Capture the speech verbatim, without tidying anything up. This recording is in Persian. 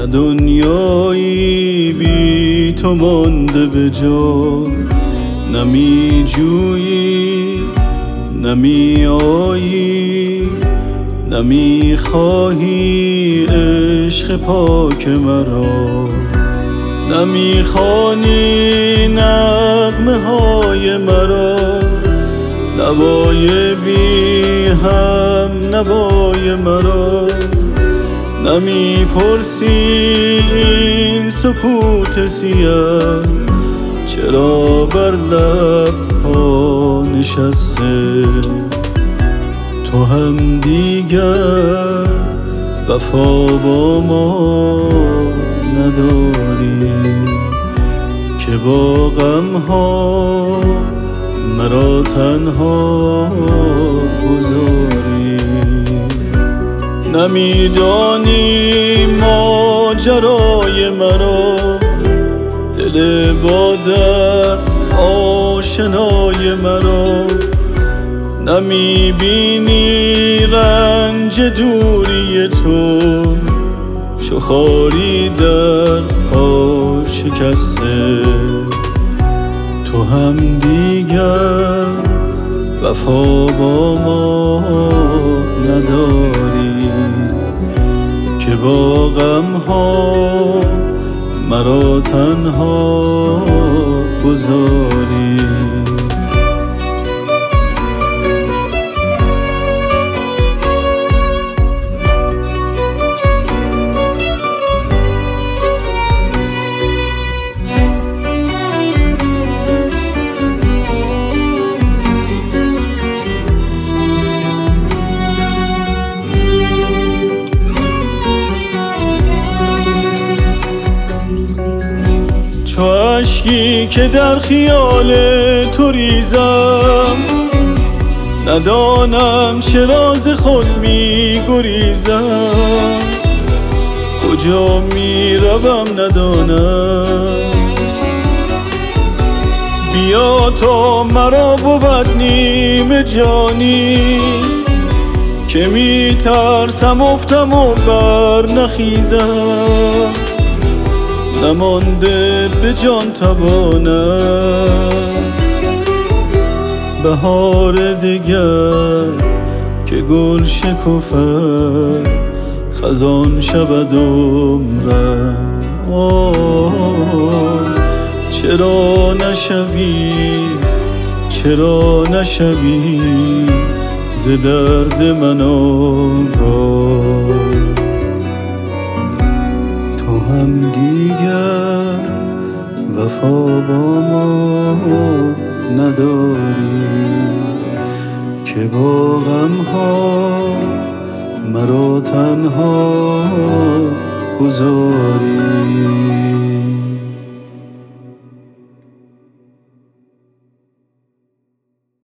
نه دنیایی بی تو مانده به جا، نه می جویی نه می آیی، نه می خواهی عشق پاک مرا، نه می خوانی نغمه های مرا، نوای بی هم نوای مرا، نمی پرسی این سکوت سیاه چرا بر لب ها نشسته. تو هم دیگر وفا با ما نداری که با غم ها مرا تنها گذاری. نمیدانی ماجرای مرا، دل با درد آشنای مرا، نمیبینی رنج دوری تو چو خاری در پا شکسته. تو هم دیگر وفا با ما نداری که با غم ها مرا تنها گذاری. چو اشکی که در خیال تو ریزم، ندانم چرا ز خود می گریزم، کجا می روم ندانم. بیا تا مرا بود نیم جانی که می ترسم افتم و بر نخیزم، نمانده به جان توانم بهار دگر که گل شکفد خزان شود عمرم. چرا نشوی چرا نشوی ز درد من آگاه. تو هم دیگر وفا با ما نداری که با غم ها مرا تنها گذاری.